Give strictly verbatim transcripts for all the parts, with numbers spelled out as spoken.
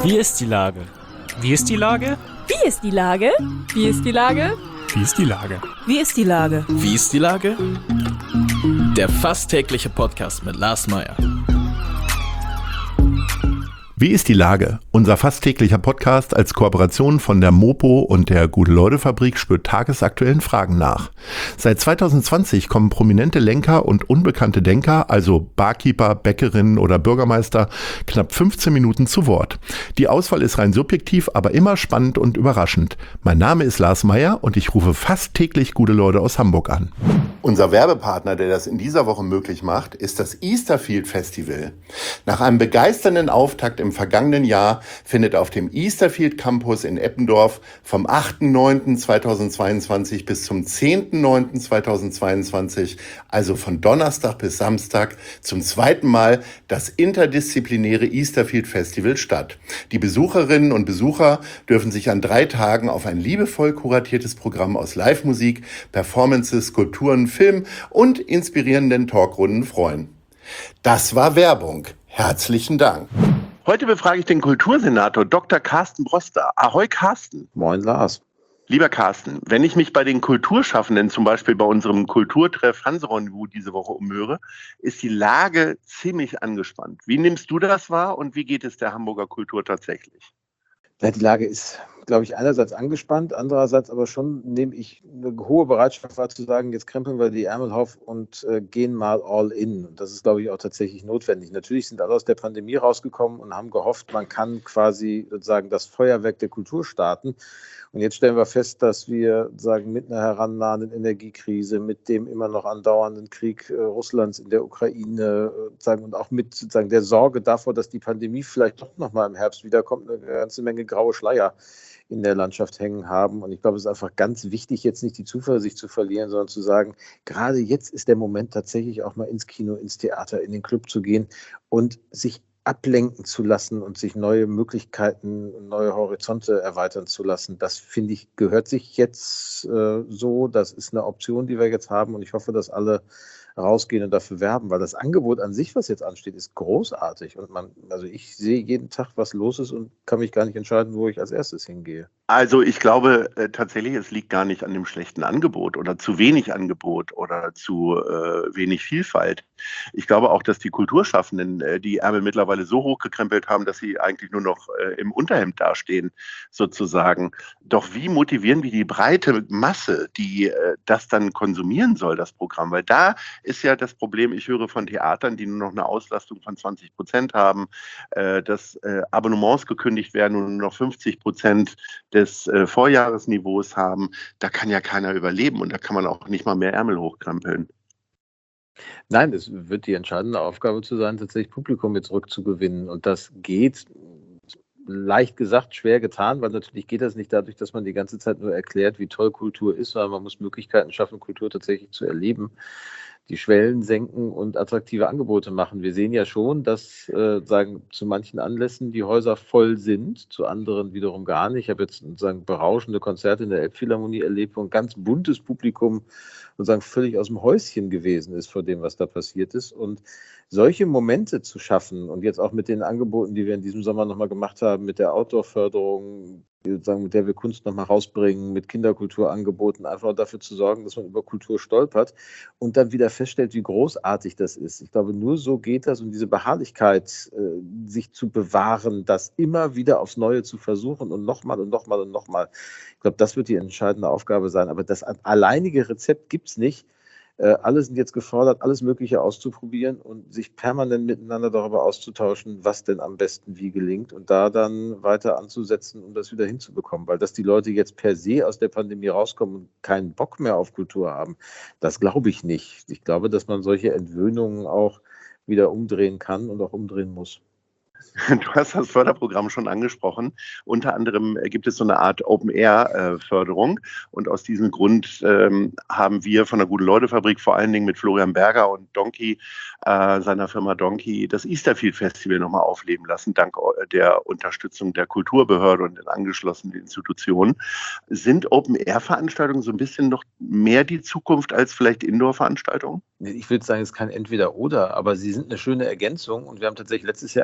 Wie ist die Lage? Wie ist die Lage? Wie ist die Lage? Wie ist die Lage? Wie ist die Lage? Wie ist die Lage? Wie ist die Lage? Der fast tägliche Podcast mit Lars Meyer. Wie ist die Lage? Unser fast täglicher Podcast als Kooperation von der Mopo und der Gute-Leute-Fabrik spürt tagesaktuellen Fragen nach. Seit zwanzig zwanzig kommen prominente Lenker und unbekannte Denker, also Barkeeper, Bäckerinnen oder Bürgermeister, knapp fünfzehn Minuten zu Wort. Die Auswahl ist rein subjektiv, aber immer spannend und überraschend. Mein Name ist Lars Meyer und ich rufe fast täglich gute Leute aus Hamburg an. Unser Werbepartner, der das in dieser Woche möglich macht, ist das Easterfield Festival. Nach einem begeisternden Auftakt im vergangenen Jahr findet auf dem Easterfield Campus in Eppendorf vom achten neunten zweitausendzweiundzwanzig bis zum zehnten neunten zweitausendzweiundzwanzig, also von Donnerstag bis Samstag, zum zweiten Mal das interdisziplinäre Easterfield Festival statt. Die Besucherinnen und Besucher dürfen sich an drei Tagen auf ein liebevoll kuratiertes Programm aus Live-Musik, Performances, Skulpturen, Film und inspirierenden Talkrunden freuen. Das war Werbung. Herzlichen Dank. Heute befrage ich den Kultursenator Doktor Carsten Broster. Ahoi Carsten. Moin Lars. Lieber Carsten, wenn ich mich bei den Kulturschaffenden, zum Beispiel bei unserem Kulturtreff Hanse-Rendezvous diese Woche umhöre, ist die Lage ziemlich angespannt. Wie nimmst du das wahr und wie geht es der Hamburger Kultur tatsächlich? Ja, die Lage ist, glaube ich, einerseits angespannt, andererseits aber schon nehme ich eine hohe Bereitschaft wahr zu sagen, jetzt krempeln wir die Ärmel auf und äh, gehen mal all in. Und das ist, glaube ich, auch tatsächlich notwendig. Natürlich sind alle aus der Pandemie rausgekommen und haben gehofft, man kann quasi sozusagen das Feuerwerk der Kultur starten. Und jetzt stellen wir fest, dass wir sagen, mit einer herannahenden Energiekrise, mit dem immer noch andauernden Krieg äh, Russlands in der Ukraine äh, sagen, und auch mit sozusagen der Sorge davor, dass die Pandemie vielleicht doch nochmal im Herbst wiederkommt, eine ganze Menge graue Schleier in der Landschaft hängen haben. Und ich glaube, es ist einfach ganz wichtig, jetzt nicht die Zuversicht zu verlieren, sondern zu sagen, gerade jetzt ist der Moment tatsächlich auch mal ins Kino, ins Theater, in den Club zu gehen und sich ablenken zu lassen und sich neue Möglichkeiten, neue Horizonte erweitern zu lassen. Das, finde ich, gehört sich jetzt äh, so. Das ist eine Option, die wir jetzt haben und ich hoffe, dass alle rausgehen und dafür werben, weil das Angebot an sich, was jetzt ansteht, ist großartig und man, also ich sehe jeden Tag, was los ist und kann mich gar nicht entscheiden, wo ich als erstes hingehe. Also ich glaube äh, tatsächlich, es liegt gar nicht an dem schlechten Angebot oder zu wenig Angebot oder zu äh, wenig Vielfalt. Ich glaube auch, dass die Kulturschaffenden äh, die Ärmel mittlerweile so hochgekrempelt haben, dass sie eigentlich nur noch äh, im Unterhemd dastehen, sozusagen. Doch wie motivieren wir die breite Masse, die äh, das dann konsumieren soll, das Programm? Weil da ist ja das Problem, ich höre von Theatern, die nur noch eine Auslastung von zwanzig Prozent haben, äh, dass äh, Abonnements gekündigt werden und nur noch fünfzig Prozent des äh, Vorjahresniveaus haben. Da kann ja keiner überleben und da kann man auch nicht mal mehr Ärmel hochkrempeln. Nein, es wird die entscheidende Aufgabe zu sein, tatsächlich Publikum jetzt zurückzugewinnen. Und das geht, leicht gesagt, schwer getan, weil natürlich geht das nicht dadurch, dass man die ganze Zeit nur erklärt, wie toll Kultur ist, sondern man muss Möglichkeiten schaffen, Kultur tatsächlich zu erleben, die Schwellen senken und attraktive Angebote machen. Wir sehen ja schon, dass äh, sagen zu manchen Anlässen die Häuser voll sind, zu anderen wiederum gar nicht. Ich habe jetzt sagen berauschende Konzerte in der Elbphilharmonie erlebt, wo ein ganz buntes Publikum sozusagen völlig aus dem Häuschen gewesen ist vor dem, was da passiert ist. Und solche Momente zu schaffen und jetzt auch mit den Angeboten, die wir in diesem Sommer nochmal gemacht haben, mit der Outdoor-Förderung, sozusagen, mit der wir Kunst nochmal rausbringen, mit Kinderkulturangeboten, einfach dafür zu sorgen, dass man über Kultur stolpert und dann wieder feststellt, wie großartig das ist. Ich glaube, nur so geht das und diese Beharrlichkeit, äh, sich zu bewahren, das immer wieder aufs Neue zu versuchen und nochmal und nochmal und nochmal. Ich glaube, das wird die entscheidende Aufgabe sein. Aber das alleinige Rezept gibt es nicht. Äh, alle sind jetzt gefordert, alles Mögliche auszuprobieren und sich permanent miteinander darüber auszutauschen, was denn am besten wie gelingt und da dann weiter anzusetzen, um das wieder hinzubekommen. Weil dass die Leute jetzt per se aus der Pandemie rauskommen und keinen Bock mehr auf Kultur haben, das glaube ich nicht. Ich glaube, dass man solche Entwöhnungen auch wieder umdrehen kann und auch umdrehen muss. Du hast das Förderprogramm schon angesprochen. Unter anderem gibt es so eine Art Open-Air-Förderung. Und aus diesem Grund ähm, haben wir von der Gute-Leute-Fabrik vor allen Dingen mit Florian Berger und Donkey, äh, seiner Firma Donkey, das Easterfield-Festival nochmal aufleben lassen, dank der Unterstützung der Kulturbehörde und den angeschlossenen Institutionen. Sind Open-Air-Veranstaltungen so ein bisschen noch mehr die Zukunft als vielleicht Indoor-Veranstaltungen? Ich würde sagen, es ist kein Entweder-Oder, aber sie sind eine schöne Ergänzung. Und wir haben tatsächlich letztes Jahr im Kultur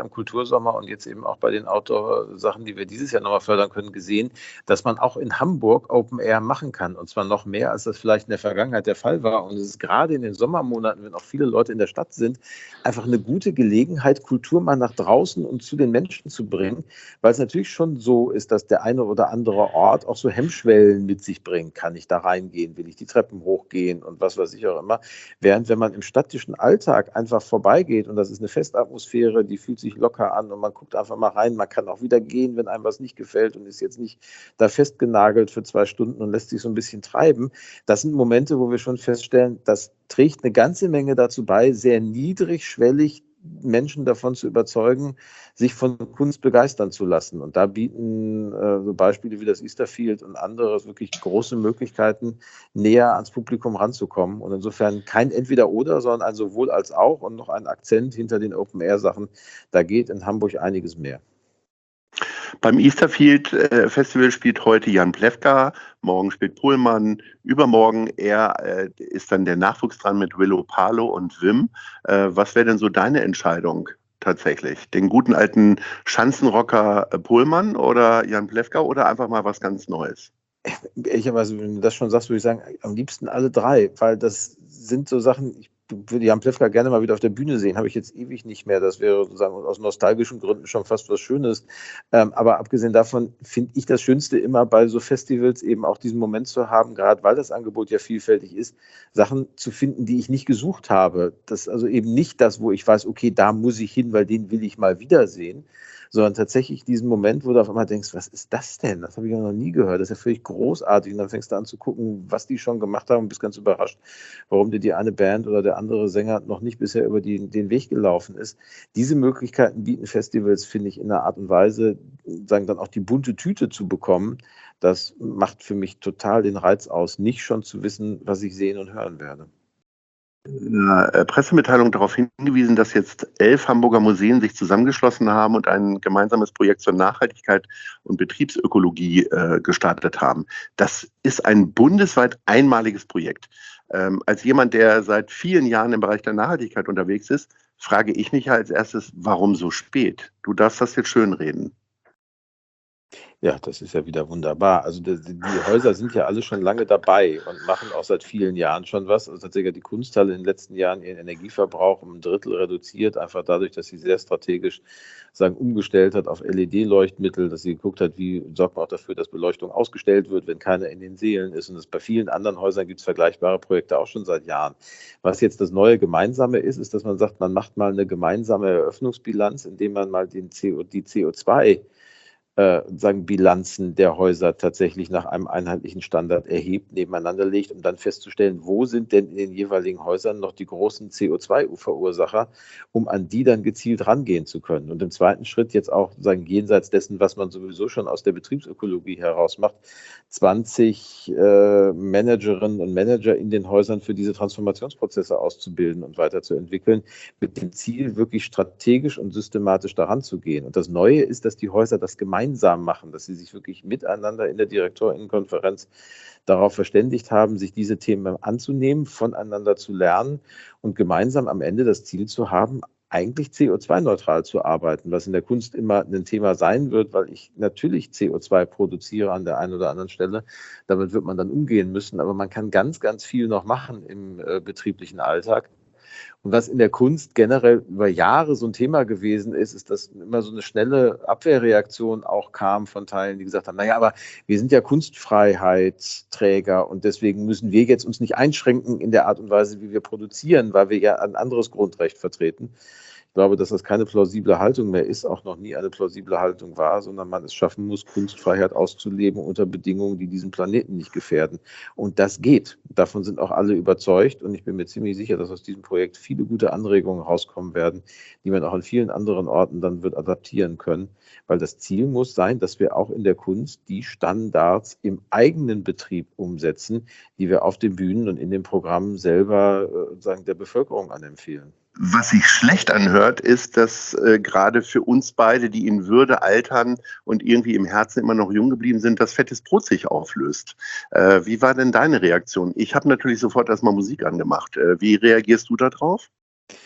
Kultursommer und jetzt eben auch bei den Outdoor-Sachen, die wir dieses Jahr nochmal fördern können, gesehen, dass man auch in Hamburg Open Air machen kann. Und zwar noch mehr, als das vielleicht in der Vergangenheit der Fall war. Und es ist gerade in den Sommermonaten, wenn auch viele Leute in der Stadt sind, einfach eine gute Gelegenheit, Kultur mal nach draußen und zu den Menschen zu bringen, weil es natürlich schon so ist, dass der eine oder andere Ort auch so Hemmschwellen mit sich bringt. Kann ich da reingehen? Will ich die Treppen hochgehen? Und was weiß ich auch immer. Während wenn man im städtischen Alltag einfach vorbeigeht und das ist eine Festatmosphäre, die fühlt sich locker an und man guckt einfach mal rein, man kann auch wieder gehen, wenn einem was nicht gefällt und ist jetzt nicht da festgenagelt für zwei Stunden und lässt sich so ein bisschen treiben. Das sind Momente, wo wir schon feststellen, das trägt eine ganze Menge dazu bei, sehr niedrigschwellig Menschen davon zu überzeugen, sich von Kunst begeistern zu lassen. Und da bieten äh, so Beispiele wie das Easterfield und andere wirklich große Möglichkeiten, näher ans Publikum ranzukommen. Und insofern kein Entweder-Oder, sondern ein sowohl als auch und noch ein Akzent hinter den Open-Air-Sachen. Da geht in Hamburg einiges mehr. Beim Easterfield äh, Festival spielt heute Jan Plewka, morgen spielt Pohlmann, übermorgen er äh, ist dann der Nachwuchs dran mit Willow Palo und Wim. Äh, was wäre denn so deine Entscheidung tatsächlich? Den guten alten Schanzenrocker äh, Pohlmann oder Jan Plewka oder einfach mal was ganz Neues? Ehrlicherweise, wenn du das schon sagst, würde ich sagen, am liebsten alle drei, weil das sind so Sachen, ich würde Jan Plewka gerne mal wieder auf der Bühne sehen, habe ich jetzt ewig nicht mehr. Das wäre sozusagen aus nostalgischen Gründen schon fast was Schönes. Ähm, aber abgesehen davon finde ich das Schönste immer bei so Festivals eben auch diesen Moment zu haben, gerade weil das Angebot ja vielfältig ist, Sachen zu finden, die ich nicht gesucht habe. Das ist also eben nicht das, wo ich weiß, okay, da muss ich hin, weil den will ich mal wiedersehen, sondern tatsächlich diesen Moment, wo du auf einmal denkst, was ist das denn? Das habe ich ja noch nie gehört. Das ist ja völlig großartig. Und dann fängst du an zu gucken, was die schon gemacht haben und bist ganz überrascht, warum dir die eine Band oder der andere Sänger noch nicht bisher über die, den Weg gelaufen ist. Diese Möglichkeiten bieten Festivals, finde ich, in einer Art und Weise, sagen dann auch die bunte Tüte zu bekommen. Das macht für mich total den Reiz aus, nicht schon zu wissen, was ich sehen und hören werde. Eine Pressemitteilung darauf hingewiesen, dass jetzt elf Hamburger Museen sich zusammengeschlossen haben und ein gemeinsames Projekt zur Nachhaltigkeit und Betriebsökologie äh, gestartet haben. Das ist ein bundesweit einmaliges Projekt. Ähm, als jemand, der seit vielen Jahren im Bereich der Nachhaltigkeit unterwegs ist, frage ich mich als erstes, warum so spät? Du darfst das jetzt schönreden. Ja, das ist ja wieder wunderbar. Also die, die Häuser sind ja alle schon lange dabei und machen auch seit vielen Jahren schon was. Also tatsächlich hat die Kunsthalle in den letzten Jahren ihren Energieverbrauch um ein Drittel reduziert, einfach dadurch, dass sie sehr strategisch sagen, umgestellt hat auf L E D-Leuchtmittel, dass sie geguckt hat, wie sorgt man auch dafür, dass Beleuchtung ausgestellt wird, wenn keiner in den Sälen ist. Und das bei vielen anderen Häusern gibt es vergleichbare Projekte auch schon seit Jahren. Was jetzt das neue Gemeinsame ist, ist, dass man sagt, man macht mal eine gemeinsame Eröffnungsbilanz, indem man mal den C O, die C O zwei Äh, sagen Bilanzen der Häuser tatsächlich nach einem einheitlichen Standard erhebt, nebeneinander legt, um dann festzustellen, wo sind denn in den jeweiligen Häusern noch die großen C O zwei Verursacher, um an die dann gezielt rangehen zu können. Und im zweiten Schritt jetzt auch sagen, jenseits dessen, was man sowieso schon aus der Betriebsökologie heraus macht, zwanzig äh, Managerinnen und Manager in den Häusern für diese Transformationsprozesse auszubilden und weiterzuentwickeln, mit dem Ziel, wirklich strategisch und systematisch daran zu gehen. Und das Neue ist, dass die Häuser das gemeinsam gemeinsam machen, dass sie sich wirklich miteinander in der Direktorinnenkonferenz darauf verständigt haben, sich diese Themen anzunehmen, voneinander zu lernen und gemeinsam am Ende das Ziel zu haben, eigentlich C O zwei neutral zu arbeiten, was in der Kunst immer ein Thema sein wird, weil ich natürlich C O zwei produziere an der einen oder anderen Stelle. Damit wird man dann umgehen müssen, aber man kann ganz, ganz viel noch machen im äh, betrieblichen Alltag. Und was in der Kunst generell über Jahre so ein Thema gewesen ist, ist, dass immer so eine schnelle Abwehrreaktion auch kam von Teilen, die gesagt haben, naja, aber wir sind ja Kunstfreiheitsträger und deswegen müssen wir jetzt uns nicht einschränken in der Art und Weise, wie wir produzieren, weil wir ja ein anderes Grundrecht vertreten. Ich glaube, dass das keine plausible Haltung mehr ist, auch noch nie eine plausible Haltung war, sondern man es schaffen muss, Kunstfreiheit auszuleben unter Bedingungen, die diesen Planeten nicht gefährden. Und das geht. Davon sind auch alle überzeugt. Und ich bin mir ziemlich sicher, dass aus diesem Projekt viele gute Anregungen rauskommen werden, die man auch an vielen anderen Orten dann wird adaptieren können. Weil das Ziel muss sein, dass wir auch in der Kunst die Standards im eigenen Betrieb umsetzen, die wir auf den Bühnen und in den Programmen selber äh, sagen, der Bevölkerung anempfehlen. Was sich schlecht anhört, ist, dass äh, gerade für uns beide, die in Würde altern und irgendwie im Herzen immer noch jung geblieben sind, das fettes Brot sich auflöst. Äh, wie war denn deine Reaktion? Ich habe natürlich sofort erstmal Musik angemacht. Äh, wie reagierst du da drauf?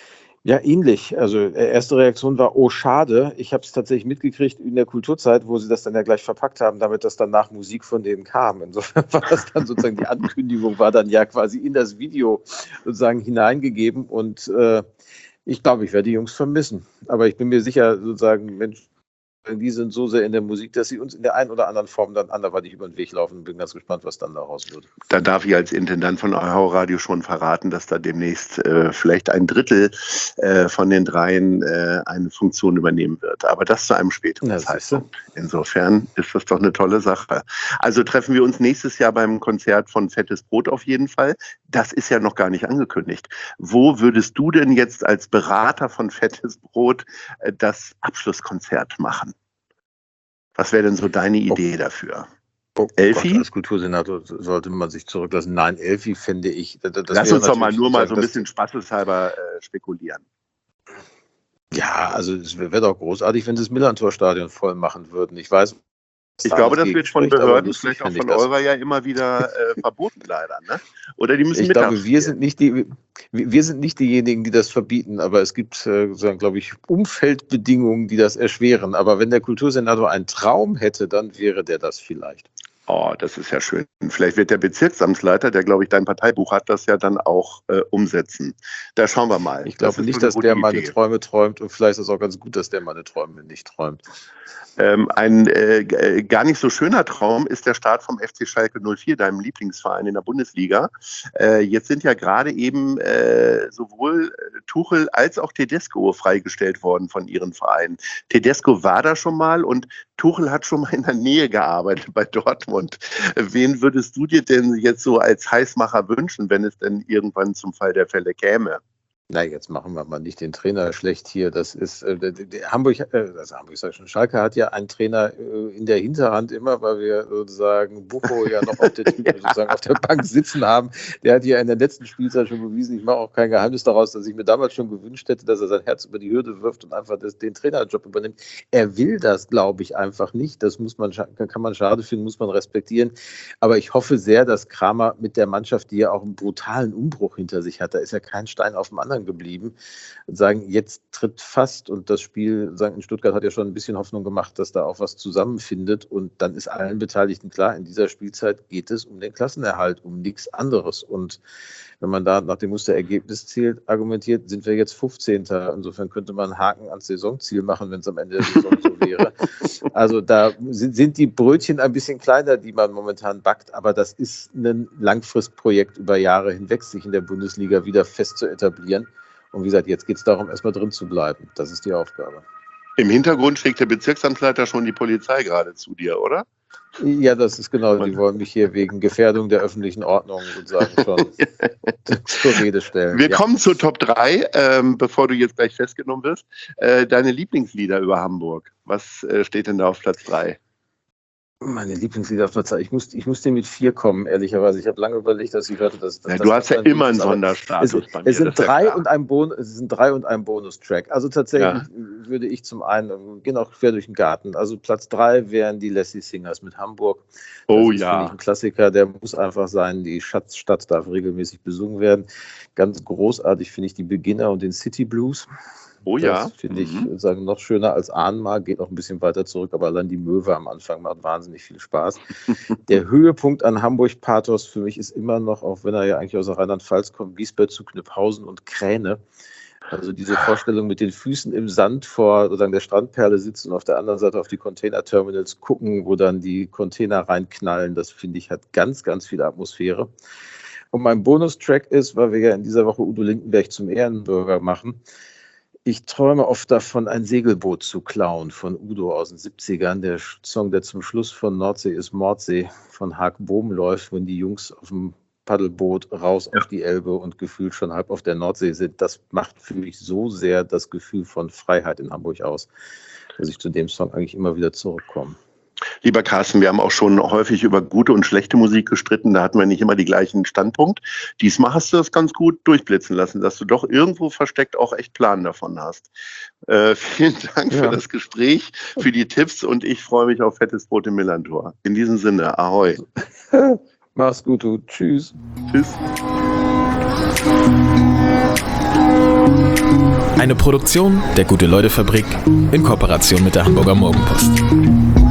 Ja, ähnlich. Also erste Reaktion war, oh schade. Ich habe es tatsächlich mitgekriegt in der Kulturzeit, wo sie das dann ja gleich verpackt haben, damit das danach Musik von denen kam. Insofern war das dann sozusagen, die Ankündigung war dann ja quasi in das Video sozusagen hineingegeben. Und äh, ich glaube, ich werde die Jungs vermissen. Aber ich bin mir sicher, sozusagen, Mensch, die sind so sehr in der Musik, dass sie uns in der einen oder anderen Form dann anderweitig über den Weg laufen. Bin ganz gespannt, was dann daraus wird. Da darf ich als Intendant von Euro Radio schon verraten, dass da demnächst äh, vielleicht ein Drittel äh, von den dreien äh, eine Funktion übernehmen wird. Aber das zu einem späteren Ja, Zeitpunkt. Insofern ist das doch eine tolle Sache. Also treffen wir uns nächstes Jahr beim Konzert von Fettes Brot auf jeden Fall. Das ist ja noch gar nicht angekündigt. Wo würdest du denn jetzt als Berater von Fettes Brot äh, das Abschlusskonzert machen? Was wäre denn so deine Idee oh. dafür? Oh Elfi? Gott, als Kultursenator sollte man sich zurücklassen. Nein, Elfi finde ich. Das, das Lass uns doch mal nur mal so ein bisschen spaßeshalber äh, spekulieren. Ja, also es wäre doch großartig, wenn sie das Millantor-Stadion voll machen würden. Ich weiß, ich glaube, das wird von Behörden, vielleicht auch von eurer ja immer wieder äh, verboten leider, ne? Oder die müssen ich glaube, wir sind nicht die, wir sind nicht diejenigen, die das verbieten, aber es gibt, äh, glaube ich, Umfeldbedingungen, die das erschweren. Aber wenn der Kultursenator einen Traum hätte, dann wäre der das vielleicht. Oh, das ist ja schön. Vielleicht wird der Bezirksamtsleiter, der, glaube ich, dein Parteibuch hat, das ja dann auch äh, umsetzen. Da schauen wir mal. Ich glaube nicht, dass der meine Träume träumt und vielleicht ist es auch ganz gut, dass der meine Träume nicht träumt. Ähm, ein äh, gar nicht so schöner Traum ist der Start vom F C Schalke null vier, deinem Lieblingsverein in der Bundesliga. Äh, jetzt sind ja gerade eben äh, sowohl Tuchel als auch Tedesco freigestellt worden von ihren Vereinen. Tedesco war da schon mal und Tuchel hat schon mal in der Nähe gearbeitet bei Dortmund. Wen würdest du dir denn jetzt so als Heißmacher wünschen, wenn es denn irgendwann zum Fall der Fälle käme? Na, jetzt machen wir mal nicht den Trainer schlecht hier. Das ist äh, der, der Hamburg, äh, also Hamburg sag ich schon, Schalke hat ja einen Trainer äh, in der Hinterhand immer, weil wir sozusagen Bucho ja noch auf der, sozusagen auf der Bank sitzen haben. Der hat ja in der letzten Spielzeit schon bewiesen, ich mache auch kein Geheimnis daraus, dass ich mir damals schon gewünscht hätte, dass er sein Herz über die Hürde wirft und einfach das, den Trainerjob übernimmt. Er will das, glaube ich, einfach nicht. Das muss man, kann man schade finden, muss man respektieren. Aber ich hoffe sehr, dass Kramer mit der Mannschaft, die ja auch einen brutalen Umbruch hinter sich hat, da ist ja kein Stein auf dem anderen geblieben, sagen, jetzt tritt fast und das Spiel sagen, in Stuttgart hat ja schon ein bisschen Hoffnung gemacht, dass da auch was zusammenfindet und dann ist allen Beteiligten klar, in dieser Spielzeit geht es um den Klassenerhalt, um nichts anderes und wenn man da nach dem Musterergebnis zählt, argumentiert, sind wir jetzt fünfzehnter Insofern könnte man einen Haken ans Saisonziel machen, wenn es am Ende der Saison so wäre. Also da sind, sind die Brötchen ein bisschen kleiner, die man momentan backt, aber das ist ein Langfristprojekt über Jahre hinweg, sich in der Bundesliga wieder fest zu etablieren. Und wie gesagt, jetzt geht es darum, erstmal drin zu bleiben. Das ist die Aufgabe. Im Hintergrund schickt der Bezirksamtsleiter schon die Polizei gerade zu dir, oder? Ja, das ist genau. Die wollen mich hier wegen Gefährdung der öffentlichen Ordnung sozusagen schon zur Rede stellen. Wir ja. kommen zur Top drei, ähm, bevor du jetzt gleich festgenommen wirst. Äh, deine Lieblingslieder über Hamburg. Was äh, steht denn da auf Platz drei? Meine Lieblingslieder auf Platz drei. Ich muss, ich muss dir mit vier kommen, ehrlicherweise. Ich habe lange überlegt, dass ich hörte, dass, dass ja, das du hast ja immer einen ist, Sonderstatus es, bei mir. Es sind, drei und ein bon- es sind drei und ein Bonustrack. Also tatsächlich ja. würde ich zum einen, wir gehen auch quer durch den Garten. Also Platz drei wären die Lassie Singers mit Hamburg. Das oh ist, ja. finde ich, ein Klassiker, der muss einfach sein. Die Schatzstadt darf regelmäßig besungen werden. Ganz großartig finde ich die Beginner und den City Blues. Oh ja. Das finde ich mhm. sagen, noch schöner als Ahnmal, geht noch ein bisschen weiter zurück, aber allein die Möwe am Anfang macht wahnsinnig viel Spaß. Der Höhepunkt an Hamburg-Pathos für mich ist immer noch, auch wenn er ja eigentlich aus Rheinland-Pfalz kommt, Wiesbaden zu Kniphausen und Kräne. Also diese Vorstellung mit den Füßen im Sand vor sozusagen der Strandperle sitzen und auf der anderen Seite auf die Container-Terminals gucken, wo dann die Container reinknallen, das finde ich hat ganz, ganz viel Atmosphäre. Und mein Bonustrack ist, weil wir ja in dieser Woche Udo Lindenberg zum Ehrenbürger machen, ich träume oft davon, ein Segelboot zu klauen von Udo aus den siebzigern. Der Song, der zum Schluss von Nordsee ist Mordsee von Haag Bohm läuft, wenn die Jungs auf dem Paddelboot raus ja. auf die Elbe und gefühlt schon halb auf der Nordsee sind. Das macht für mich so sehr das Gefühl von Freiheit in Hamburg aus, dass ich zu dem Song eigentlich immer wieder zurückkomme. Lieber Carsten, wir haben auch schon häufig über gute und schlechte Musik gestritten. Da hatten wir nicht immer die gleichen Standpunkt. Diesmal hast du das ganz gut durchblitzen lassen, dass du doch irgendwo versteckt auch echt Plan davon hast. Äh, vielen Dank ja. für das Gespräch, für die Tipps und ich freue mich auf fettes Brot im Millantor. In diesem Sinne, ahoi. Mach's gut, du. Tschüss. Tschüss. Eine Produktion der Gute-Leute-Fabrik in Kooperation mit der Hamburger Morgenpost.